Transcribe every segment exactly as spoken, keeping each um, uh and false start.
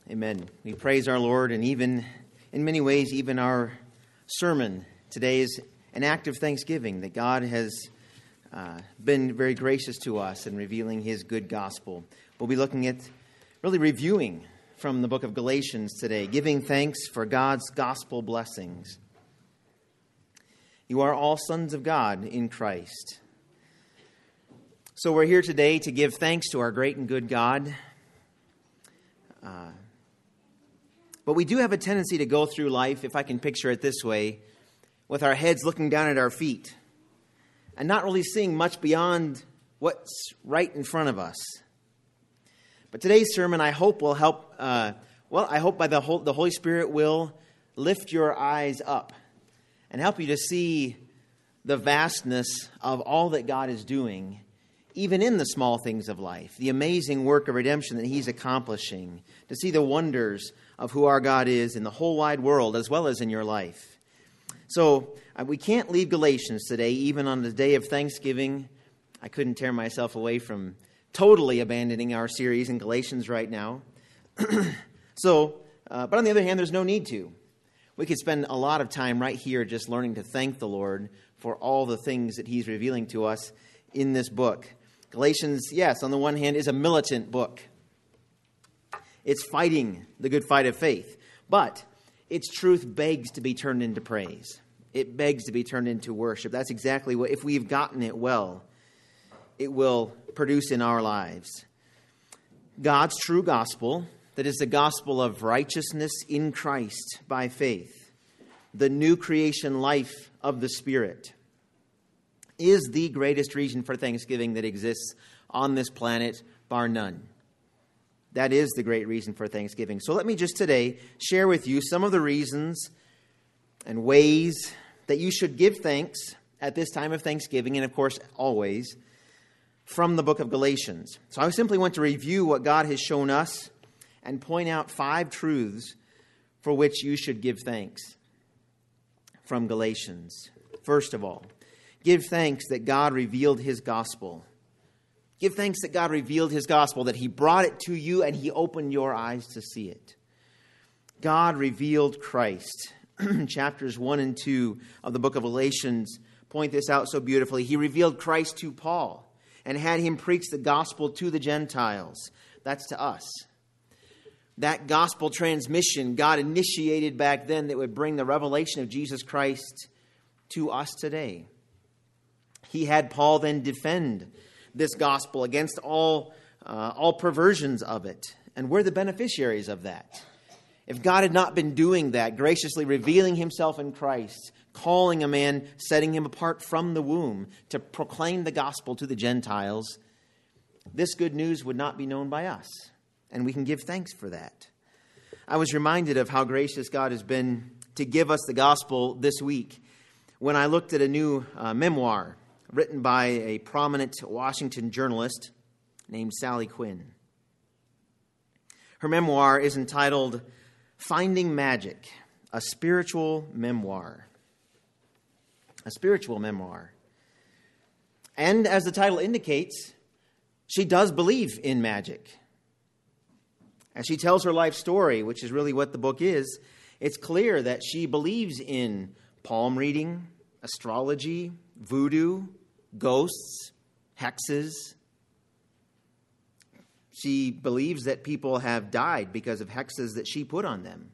Amen. We praise our Lord, and even in many ways, even our sermon today is an act of thanksgiving that God has uh, been very gracious to us in revealing His good gospel. We'll be looking at, really reviewing from the book of Galatians today, giving thanks for God's gospel blessings. You are all sons of God in Christ. So we're here today to give thanks to our great and good God. Uh, but we do have a tendency to go through life, if I can picture it this way, with our heads looking down at our feet and not really seeing much beyond what's right in front of us. But today's sermon, I hope, will help, uh, well, I hope by the, whole, the Holy Spirit will lift your eyes up and help you to see the vastness of all that God is doing, even in the small things of life, the amazing work of redemption that He's accomplishing, to see the wonders of who our God is in the whole wide world as well as in your life. So uh, we can't leave Galatians today, even on the day of Thanksgiving. I couldn't tear myself away from totally abandoning our series in Galatians right now. so, uh, but on the other hand, there's no need to. We could spend a lot of time right here just learning to thank the Lord for all the things that He's revealing to us in this book. Galatians, yes, on the one hand, is a militant book. It's fighting the good fight of faith. But its truth begs to be turned into praise. It begs to be turned into worship. That's exactly what, if we've gotten it well, it will produce in our lives. God's true gospel, that is the gospel of righteousness in Christ by faith, the new creation life of the Spirit, is the greatest reason for thanksgiving that exists on this planet, bar none. That is the great reason for thanksgiving. So let me just today share with you some of the reasons and ways that you should give thanks at this time of Thanksgiving, and of course always, from the book of Galatians. So I simply want to review what God has shown us and point out five truths for which you should give thanks from Galatians. First of all, give thanks that God revealed His gospel. Give thanks that God revealed His gospel, that He brought it to you and He opened your eyes to see it. God revealed Christ. Chapters one and two of the book of Galatians point this out so beautifully. He revealed Christ to Paul and had him preach the gospel to the Gentiles. That's to us. That gospel transmission God initiated back then that would bring the revelation of Jesus Christ to us today. He had Paul then defend this gospel against all, uh, all perversions of it. And we're the beneficiaries of that. If God had not been doing that, graciously revealing Himself in Christ, calling a man, setting him apart from the womb to proclaim the gospel to the Gentiles, this good news would not be known by us. And we can give thanks for that. I was reminded of how gracious God has been to give us the gospel this week when I looked at a new uh, memoir written by a prominent Washington journalist named Sally Quinn. Her memoir is entitled Finding Magic, a spiritual memoir. A spiritual memoir. And as the title indicates, she does believe in magic. As she tells her life story, which is really what the book is, it's clear that she believes in palm reading, astrology, voodoo, ghosts, hexes. She believes that people have died because of hexes that she put on them.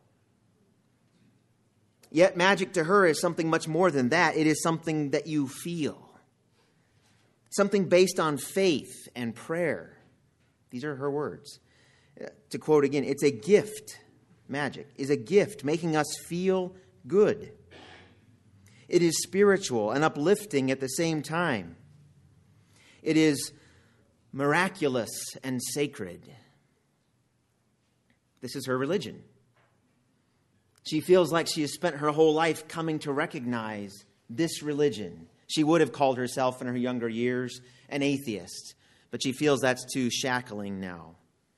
Yet magic to her is something much more than that. It is something that you feel. Something based on faith and prayer. These are her words. To quote again, it's a gift. Magic is a gift making us feel good. It is spiritual and uplifting at the same time. It is miraculous and sacred. This is her religion. She feels like she has spent her whole life coming to recognize this religion. She would have called herself in her younger years an atheist, but she feels that's too shackling now.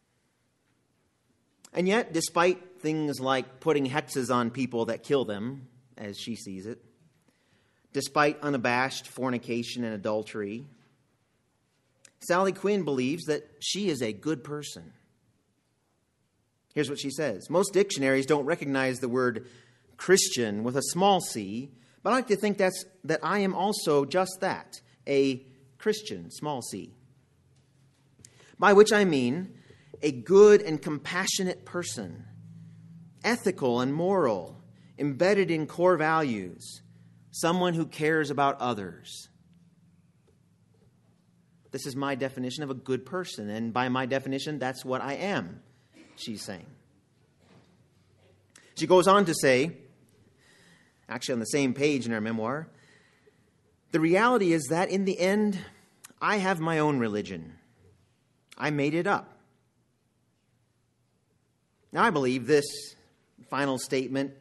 And yet, despite things like putting hexes on people that kill them, as she sees it, despite unabashed fornication and adultery, Sally Quinn believes that she is a good person. Here's what she says. Most dictionaries don't recognize the word Christian with a small c, but I like to think that's that I am also just that, a Christian, small c. By which I mean a good and compassionate person, ethical and moral, embedded in core values, someone who cares about others. This is my definition of a good person, and by my definition, that's what I am, she's saying. She goes on to say, actually on the same page in her memoir, the reality is that in the end, I have my own religion. I made it up. Now, I believe this final statement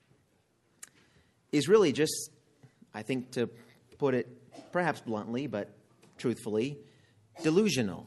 is really just, I think to put it perhaps bluntly, but truthfully, delusional.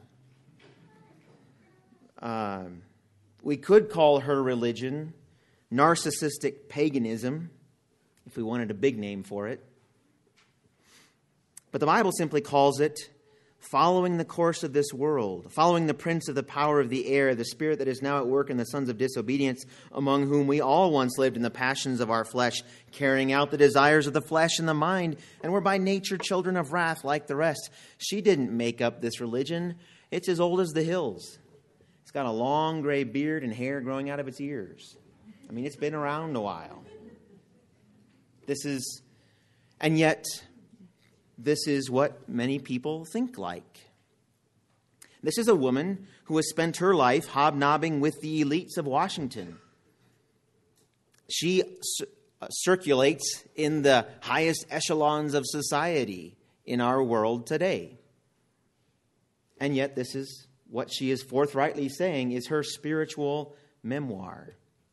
Um, we could call her religion narcissistic paganism, if we wanted a big name for it. But the Bible simply calls it following the course of this world, following the prince of the power of the air, the spirit that is now at work in the sons of disobedience, among whom we all once lived in the passions of our flesh, carrying out the desires of the flesh and the mind, and were by nature children of wrath like the rest. She didn't make up this religion. It's as old as the hills. It's got a long gray beard and hair growing out of its ears. I mean, it's been around a while. This is, and yet, this is what many people think like. This is a woman who has spent her life hobnobbing with the elites of Washington. She c- circulates in the highest echelons of society in our world today. And yet this is what she is forthrightly saying is her spiritual memoir.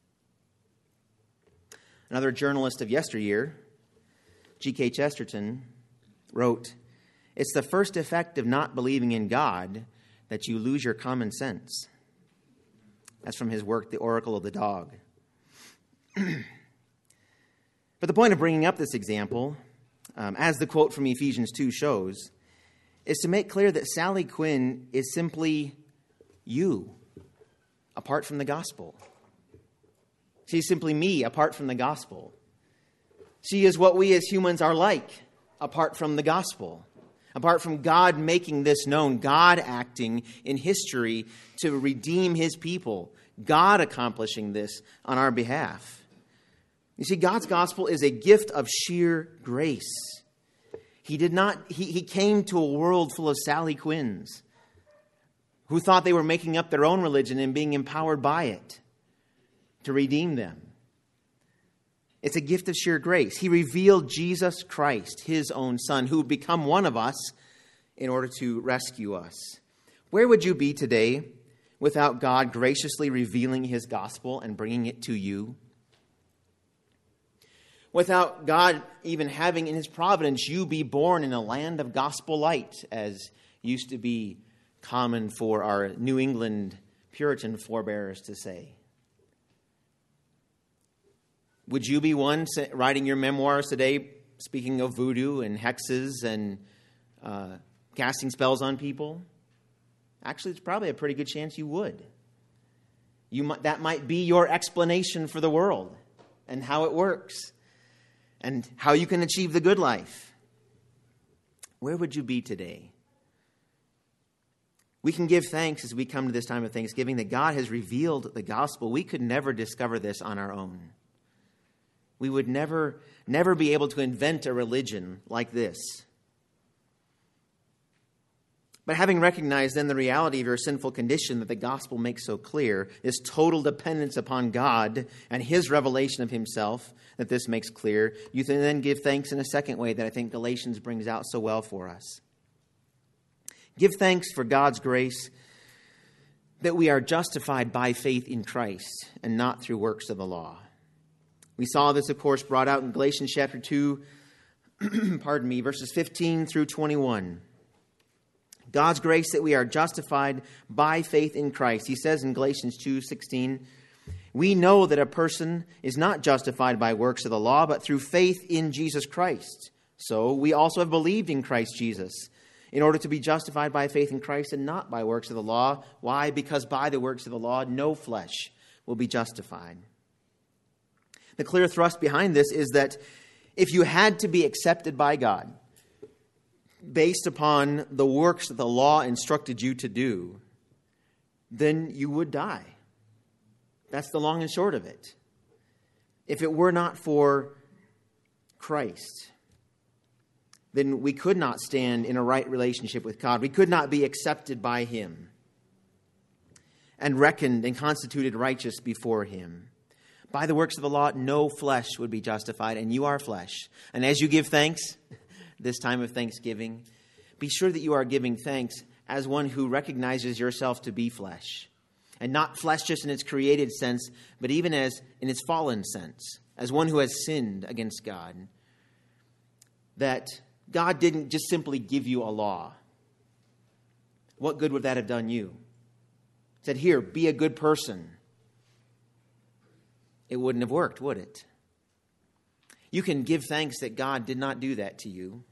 Another journalist of yesteryear, G K Chesterton, wrote, "It's the first effect of not believing in God that you lose your common sense." That's from his work, The Oracle of the Dog. But the point of bringing up this example, um, as the quote from Ephesians two shows, is to make clear that Sally Quinn is simply you, apart from the gospel. She's simply me, apart from the gospel. She is what we as humans are like, apart from the gospel. Apart from God making this known, God acting in history to redeem his people, God accomplishing this on our behalf. You see, God's gospel is a gift of sheer grace. He did not, he, he came to a world full of Sally Quinns who thought they were making up their own religion and being empowered by it to redeem them. It's a gift of sheer grace. He revealed Jesus Christ, his own Son, who would become one of us in order to rescue us. Where would you be today without God graciously revealing his gospel and bringing it to you? Without God even having in his providence you be born in a land of gospel light, as used to be common for our New England Puritan forebears to say. Would you be one writing your memoirs today, speaking of voodoo and hexes and uh, casting spells on people? Actually, it's probably a pretty good chance you would. You might, that might be your explanation for the world and how it works and how you can achieve the good life. Where would you be today? We can give thanks as we come to this time of Thanksgiving that God has revealed the gospel. We could never discover this on our own. We would never, never be able to invent a religion like this. But having recognized then the reality of your sinful condition that the gospel makes so clear, this total dependence upon God and his revelation of himself that this makes clear, you can then give thanks in a second way that I think Galatians brings out so well for us. Give thanks for God's grace that we are justified by faith in Christ and not through works of the law. We saw this, of course, brought out in Galatians chapter two, pardon me, verses fifteen through twenty-one. God's grace that we are justified by faith in Christ. He says in Galatians two sixteen, we know that a person is not justified by works of the law, but through faith in Jesus Christ. So we also have believed in Christ Jesus, in order to be justified by faith in Christ and not by works of the law. Why? Because by the works of the law, no flesh will be justified. The clear thrust behind this is that if you had to be accepted by God based upon the works that the law instructed you to do, then you would die. That's the long and short of it. If it were not for Christ, then we could not stand in a right relationship with God. We could not be accepted by Him and reckoned and constituted righteous before Him. By the works of the law, no flesh would be justified, and you are flesh. And as you give thanks, this time of thanksgiving, be sure that you are giving thanks as one who recognizes yourself to be flesh. And not flesh just in its created sense, but even as in its fallen sense, as one who has sinned against God. That God didn't just simply give you a law. What good would that have done you? He said, here, be a good person. It wouldn't have worked, would it? You can give thanks that God did not do that to you.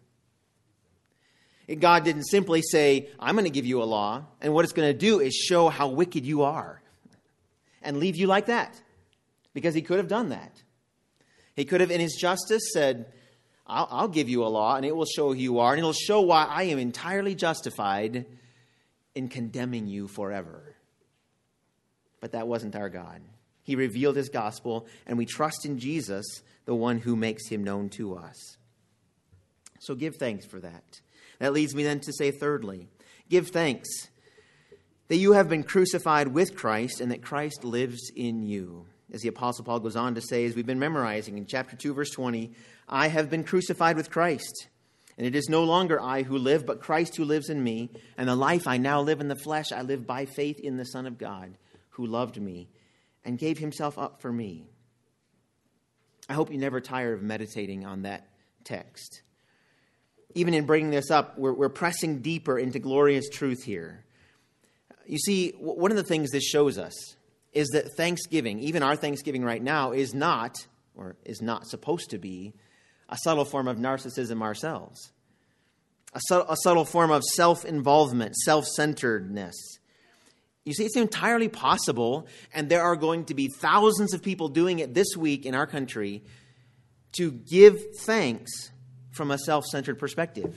God didn't simply say, I'm going to give you a law, and what it's going to do is show how wicked you are and leave you like that, because He could have done that. He could have, in His justice, said, I'll, I'll give you a law, and it will show who you are, and it will show why I am entirely justified in condemning you forever. But that wasn't our God. He revealed His gospel, and we trust in Jesus, the one who makes Him known to us. So give thanks for that. That leads me then to say thirdly, give thanks that you have been crucified with Christ and that Christ lives in you. As the Apostle Paul goes on to say, as we've been memorizing in chapter two, verse twenty, I have been crucified with Christ, and it is no longer I who live, but Christ who lives in me. And the life I now live in the flesh, I live by faith in the Son of God, who loved me and gave Himself up for me. I hope you never tire of meditating on that text. Even in bringing this up, we're, we're pressing deeper into glorious truth here. You see, one of the things this shows us is that Thanksgiving, even our Thanksgiving right now, is not, or is not supposed to be, a subtle form of narcissism ourselves. A, su- a subtle form of self-involvement, self-centeredness. You see, it's entirely possible, and there are going to be thousands of people doing it this week in our country, to give thanks from a self-centered perspective.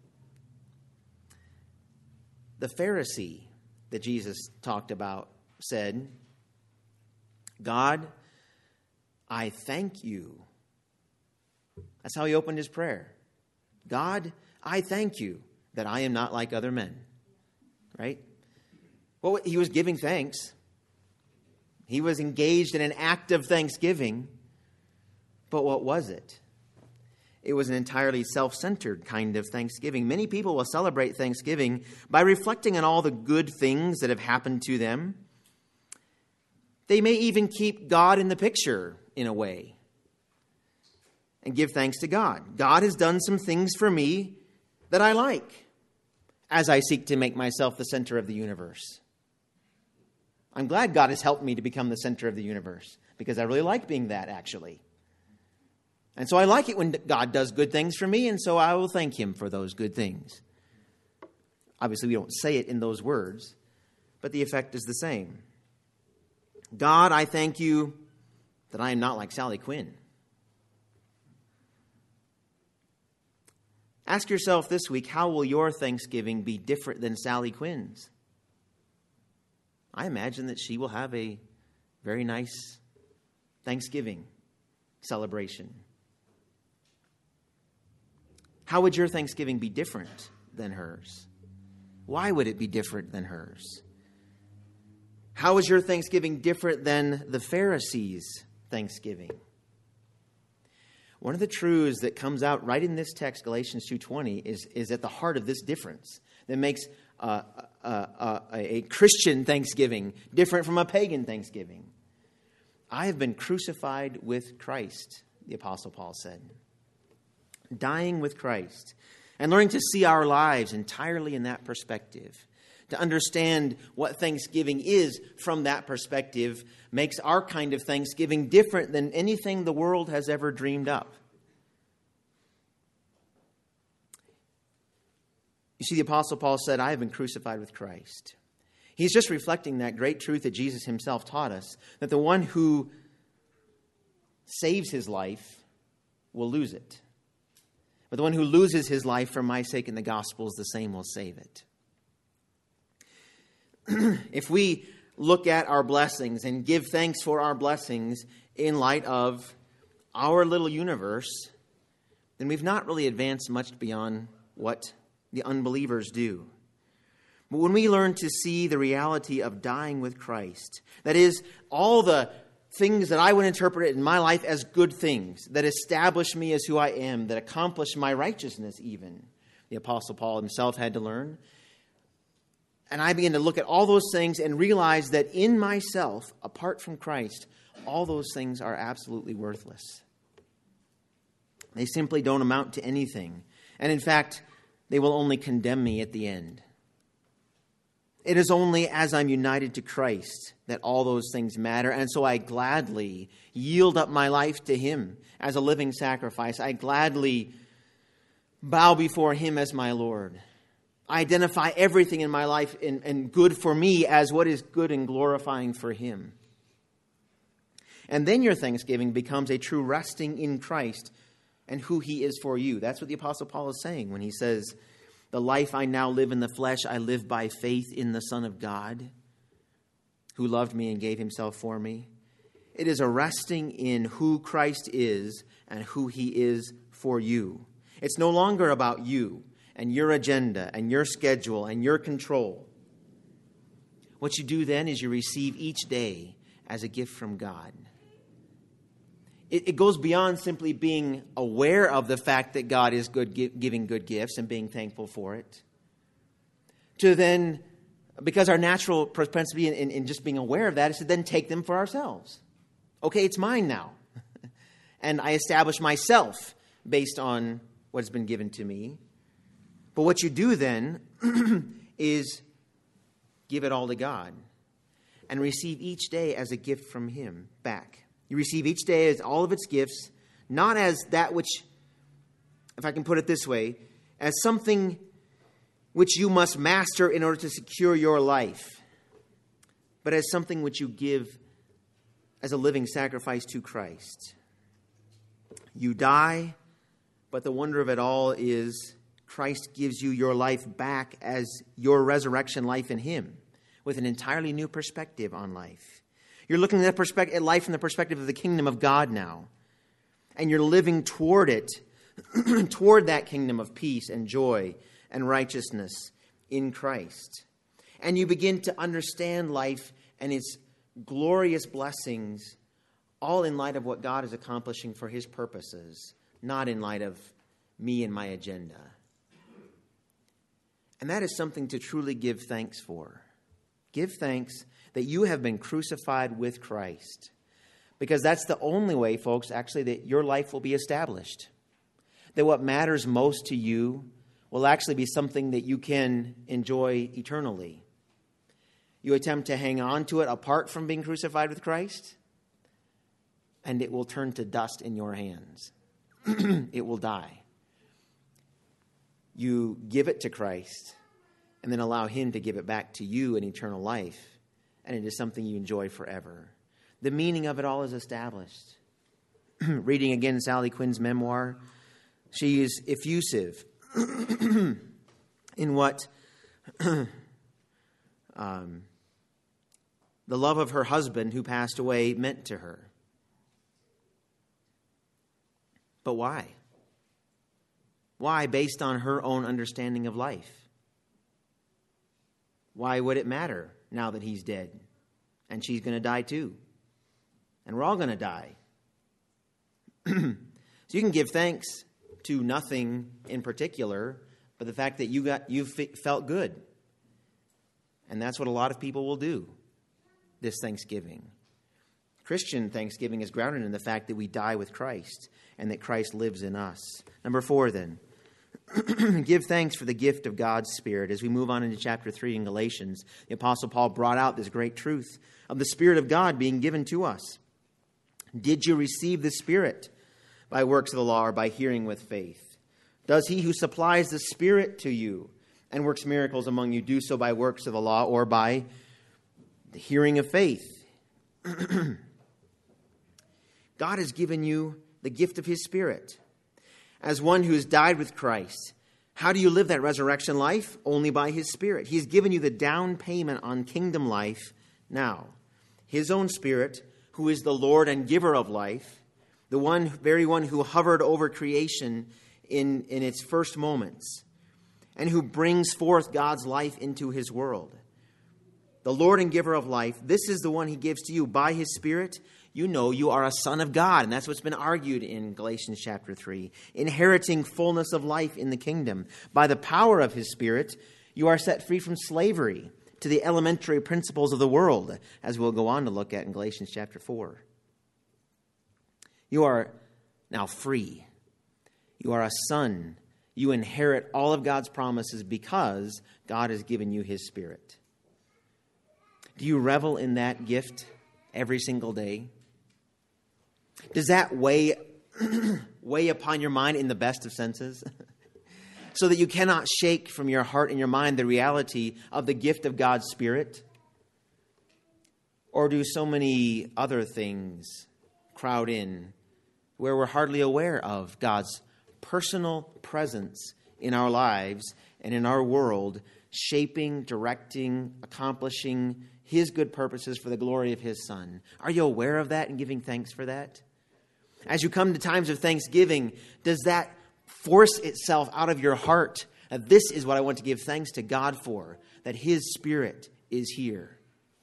The Pharisee that Jesus talked about said, God, I thank you. That's how he opened his prayer. God, I thank you that I am not like other men. Right? Well, he was giving thanks. He was engaged in an act of thanksgiving. But what was it? It was an entirely self-centered kind of thanksgiving. Many people will celebrate Thanksgiving by reflecting on all the good things that have happened to them. They may even keep God in the picture in a way and give thanks to God. God has done some things for me that I like as I seek to make myself the center of the universe. I'm glad God has helped me to become the center of the universe because I really like being that, actually. And so I like it when God does good things for me, and so I will thank him for those good things. Obviously, we don't say it in those words, but the effect is the same. God, I thank you that I am not like Sally Quinn. Ask yourself this week, how will your Thanksgiving be different than Sally Quinn's? I imagine that she will have a very nice Thanksgiving celebration. How would your Thanksgiving be different than hers? Why would it be different than hers? How is your Thanksgiving different than the Pharisees' Thanksgiving? One of the truths that comes out right in this text, Galatians two twenty, is, is at the heart of this difference that makes uh, a, a, a Christian Thanksgiving different from a pagan Thanksgiving. I have been crucified with Christ, the Apostle Paul said. Dying with Christ and learning to see our lives entirely in that perspective. To understand what Thanksgiving is from that perspective makes our kind of Thanksgiving different than anything the world has ever dreamed up. You see, the Apostle Paul said, I have been crucified with Christ. He's just reflecting that great truth that Jesus himself taught us, that the one who saves his life will lose it. But the one who loses his life for my sake in the gospel is the same will save it. If we look at our blessings and give thanks for our blessings in light of our little universe, then we've not really advanced much beyond what the unbelievers do. But when we learn to see the reality of dying with Christ, that is, all the things that I would interpret in my life as good things, that establish me as who I am, that accomplish my righteousness even, the Apostle Paul himself had to learn. And I begin to look at all those things and realize that in myself, apart from Christ, all those things are absolutely worthless. They simply don't amount to anything. And in fact, they will only condemn me at the end. It is only as I'm united to Christ that all those things matter. And so I gladly yield up my life to him as a living sacrifice. I gladly bow before him as my Lord. I identify everything in my life and, and good for me as what is good and glorifying for him. And then your thanksgiving becomes a true resting in Christ and who he is for you. That's what the Apostle Paul is saying when he says, the life I now live in the flesh, I live by faith in the Son of God, who loved me and gave himself for me. It is a resting in who Christ is and who he is for you. It's no longer about you and your agenda and your schedule and your control. What you do then is you receive each day as a gift from God. It goes beyond simply being aware of the fact that God is good, giving good gifts and being thankful for it, to then, because our natural propensity in, in, in just being aware of that is to then take them for ourselves. Okay, it's mine now. And I establish myself based on what's been given to me. But what you do then is give it all to God and receive each day as a gift from him back. You receive each day as all of its gifts, not as that which, if I can put it this way, as something which you must master in order to secure your life, but as something which you give as a living sacrifice to Christ. You die, but the wonder of it all is Christ gives you your life back as your resurrection life in him, with an entirely new perspective on life. You're looking at, perspective, at life from the perspective of the kingdom of God now. And you're living toward it, toward that kingdom of peace and joy and righteousness in Christ. And you begin to understand life and its glorious blessings, all in light of what God is accomplishing for his purposes, not in light of me and my agenda. And that is something to truly give thanks for. Give thanks that you have been crucified with Christ. Because that's the only way, folks, actually, that your life will be established. That what matters most to you will actually be something that you can enjoy eternally. You attempt to hang on to it apart from being crucified with Christ, and it will turn to dust in your hands. It will die. You give it to Christ, and then allow him to give it back to you in eternal life. And it is something you enjoy forever. The meaning of it all is established. Reading again Sally Quinn's memoir, she is effusive in what um, the love of her husband who passed away meant to her. But why? Why, based on her own understanding of life? Why would it matter now that he's dead? And she's going to die too. And we're all going to die. So you can give thanks to nothing in particular, but the fact that you got you felt good. And that's what a lot of people will do this Thanksgiving. Christian Thanksgiving is grounded in the fact that we die with Christ and that Christ lives in us. Number four, then. Give thanks for the gift of God's Spirit. As we move on into chapter three in Galatians, the Apostle Paul brought out this great truth of the Spirit of God being given to us. Did you receive the Spirit by works of the law or by hearing with faith? Does he who supplies the Spirit to you and works miracles among you do so by works of the law or by the hearing of faith. God has given you the gift of his Spirit. As one who has died with Christ, how do you live that resurrection life? Only by his Spirit. He's given you the down payment on kingdom life now. His own Spirit, who is the Lord and giver of life, the one, very one who hovered over creation in, in its first moments, and who brings forth God's life into his world. The Lord and giver of life, this is the one he gives to you by his Spirit. You know you are a son of God, and that's what's been argued in Galatians chapter three. Inheriting fullness of life in the kingdom. By the power of his Spirit, you are set free from slavery to the elementary principles of the world, as we'll go on to look at in Galatians chapter four. You are now free. You are a son. You inherit all of God's promises because God has given you his Spirit. Do you revel in that gift every single day? Does that weigh, weigh upon your mind in the best of senses? So that you cannot shake from your heart and your mind the reality of the gift of God's Spirit? Or do so many other things crowd in where we're hardly aware of God's personal presence in our lives and in our world, shaping, directing, accomplishing his good purposes for the glory of his Son? Are you aware of that and giving thanks for that? As you come to times of thanksgiving, does that force itself out of your heart that this is what I want to give thanks to God for, that his Spirit is here?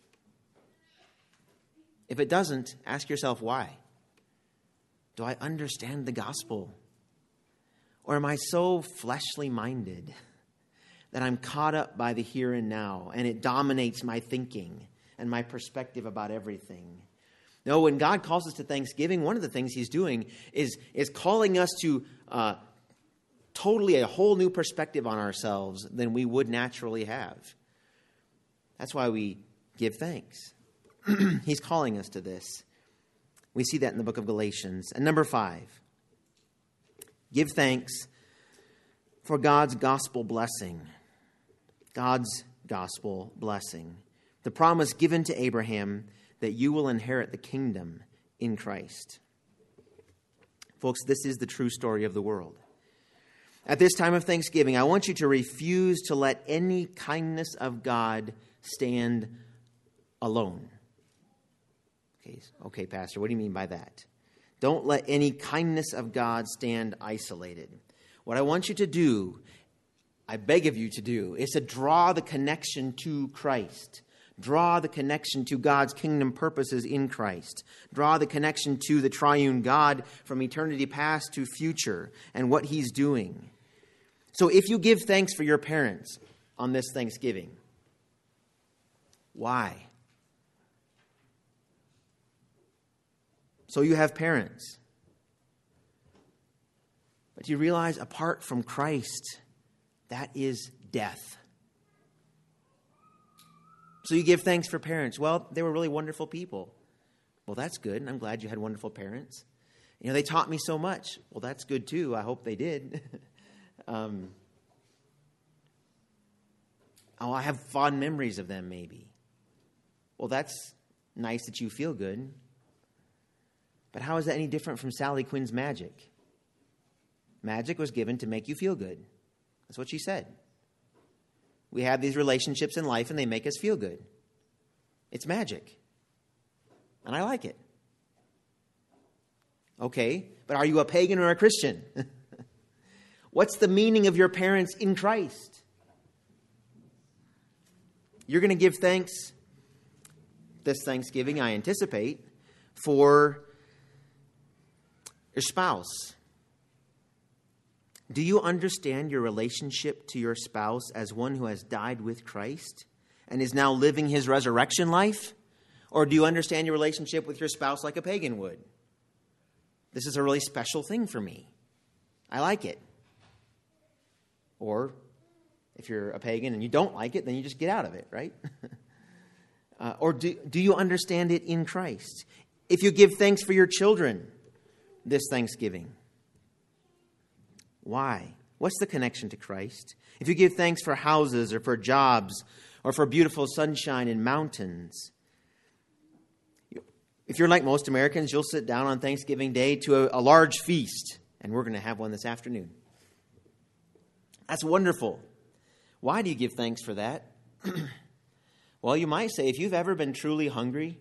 If it doesn't, ask yourself why. Do I understand the gospel? Or am I so fleshly minded that I'm caught up by the here and now, and it dominates my thinking and my perspective about everything? No, when God calls us to thanksgiving, one of the things he's doing is, is calling us to uh, totally a whole new perspective on ourselves than we would naturally have. That's why we give thanks. He's calling us to this. We see that in the book of Galatians. And number five, give thanks for God's gospel blessing. God's gospel blessing. The promise given to Abraham that you will inherit the kingdom in Christ. Folks, this is the true story of the world. At this time of Thanksgiving, I want you to refuse to let any kindness of God stand alone. Okay, okay, Pastor, what do you mean by that? Don't let any kindness of God stand isolated. What I want you to do, I beg of you to do, is to draw the connection to Christ. Draw the connection to God's kingdom purposes in Christ. Draw the connection to the triune God from eternity past to future and what he's doing. So if you give thanks for your parents on this Thanksgiving, why? So you have parents. But do you realize apart from Christ, that is death. So you give thanks for parents. Well, they were really wonderful people. Well, that's good, and I'm glad you had wonderful parents. You know, they taught me so much. Well, that's good too. I hope they did. um, oh, I have fond memories of them, maybe. Well, that's nice that you feel good. But how is that any different from Sally Quinn's magic? Magic was given to make you feel good. That's what she said. We have these relationships in life and they make us feel good. It's magic. And I like it. Okay, but are you a pagan or a Christian? What's the meaning of your parents in Christ? You're going to give thanks this Thanksgiving, I anticipate, for your spouse. Do you understand your relationship to your spouse as one who has died with Christ and is now living his resurrection life? Or do you understand your relationship with your spouse like a pagan would? This is a really special thing for me. I like it. Or if you're a pagan and you don't like it, then you just get out of it, right? uh, or do, do you understand it in Christ? If you give thanks for your children this Thanksgiving, why? What's the connection to Christ? If you give thanks for houses or for jobs or for beautiful sunshine and mountains, if you're like most Americans, you'll sit down on Thanksgiving Day to a, a large feast, and we're going to have one this afternoon. That's wonderful. Why do you give thanks for that? Well, you might say, if you've ever been truly hungry,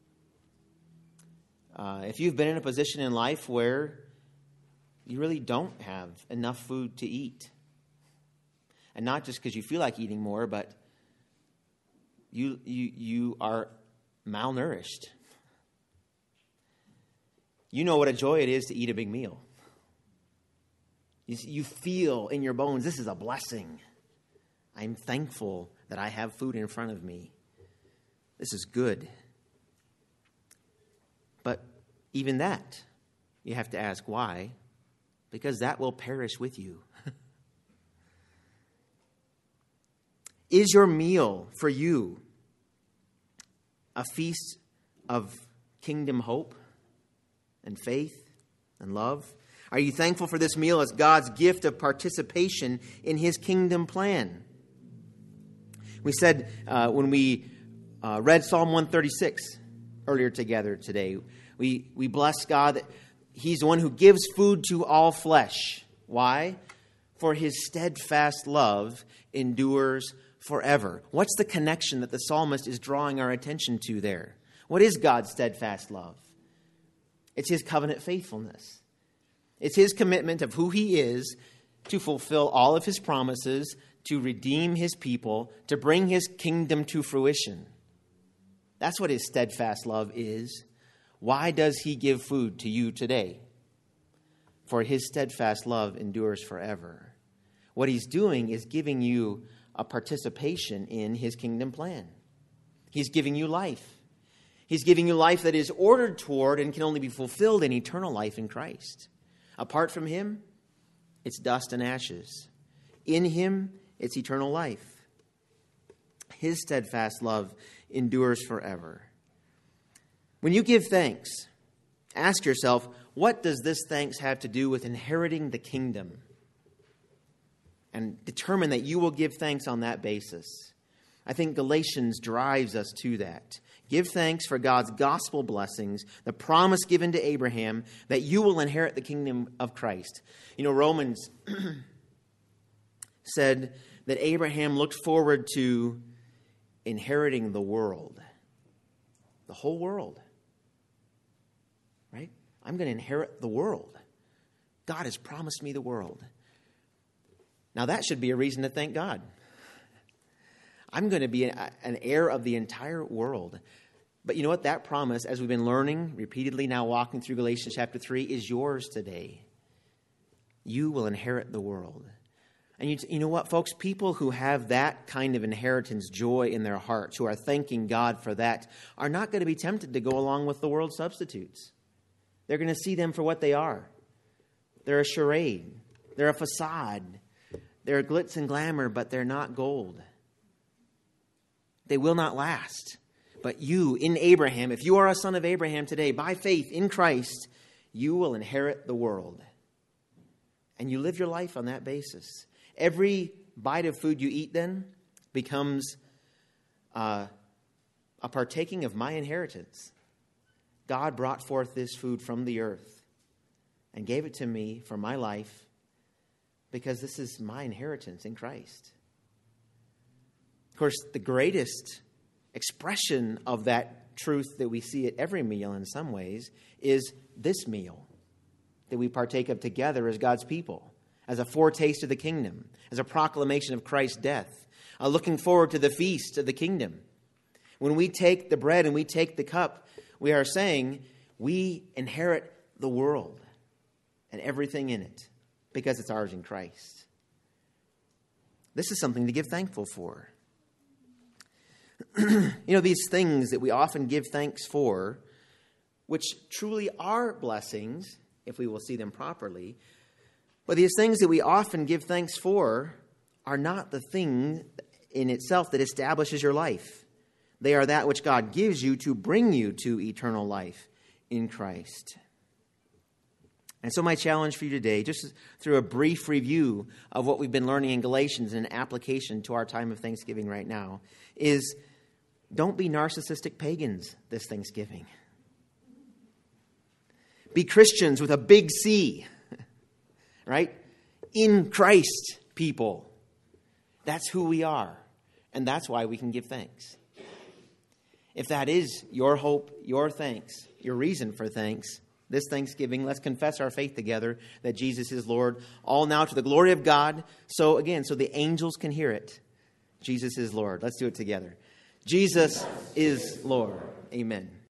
uh, if you've been in a position in life where you really don't have enough food to eat, and not just because you feel like eating more, but you you you are malnourished. You know what a joy it is to eat a big meal. You, you feel in your bones, this is a blessing. I'm thankful that I have food in front of me. This is good. But even that, you have to ask why. Because that will perish with you. Is your meal for you a feast of kingdom hope and faith and love? Are you thankful for this meal as God's gift of participation in his kingdom plan? We said uh, when we uh, read Psalm one thirty-six earlier together today, we, we bless God that he's the one who gives food to all flesh. Why? For his steadfast love endures forever. What's the connection that the psalmist is drawing our attention to there? What is God's steadfast love? It's his covenant faithfulness. It's his commitment of who he is to fulfill all of his promises, to redeem his people, to bring his kingdom to fruition. That's what his steadfast love is. Why does he give food to you today? For his steadfast love endures forever. What he's doing is giving you a participation in his kingdom plan. He's giving you life. He's giving you life that is ordered toward and can only be fulfilled in eternal life in Christ. Apart from him, it's dust and ashes. In him, it's eternal life. His steadfast love endures forever. When you give thanks, ask yourself, what does this thanks have to do with inheriting the kingdom? And determine that you will give thanks on that basis. I think Galatians drives us to that. Give thanks for God's gospel blessings, the promise given to Abraham that you will inherit the kingdom of Christ. You know, Romans said that Abraham looked forward to inheriting the world. The whole world. Right? I'm going to inherit the world. God has promised me the world. Now that should be a reason to thank God. I'm going to be an heir of the entire world. But you know what? That promise, as we've been learning repeatedly now walking through Galatians chapter three, is yours today. You will inherit the world. And you, you know what, folks? People who have that kind of inheritance joy in their hearts, who are thanking God for that, are not going to be tempted to go along with the world substitutes. They're going to see them for what they are. They're a charade. They're a facade. They're glitz and glamour, but they're not gold. They will not last. But you, in Abraham, if you are a son of Abraham today, by faith in Christ, you will inherit the world. And you live your life on that basis. Every bite of food you eat then becomes uh, a partaking of my inheritance. God brought forth this food from the earth and gave it to me for my life because this is my inheritance in Christ. Of course, the greatest expression of that truth that we see at every meal in some ways is this meal that we partake of together as God's people, as a foretaste of the kingdom, as a proclamation of Christ's death, uh, looking forward to the feast of the kingdom. When we take the bread and we take the cup, we are saying we inherit the world and everything in it because it's ours in Christ. This is something to give thankful for. You know, these things that we often give thanks for, which truly are blessings, if we will see them properly, but these things that we often give thanks for are not the thing in itself that establishes your life. They are that which God gives you to bring you to eternal life in Christ. And so my challenge for you today, just through a brief review of what we've been learning in Galatians and application to our time of Thanksgiving right now, is don't be narcissistic pagans this Thanksgiving. Be Christians with a big C, right? In Christ people. That's who we are. And that's why we can give thanks. If that is your hope, your thanks, your reason for thanks, this Thanksgiving, let's confess our faith together that Jesus is Lord, all now to the glory of God. So again, so the angels can hear it. Jesus is Lord. Let's do it together. Jesus is Lord. Amen.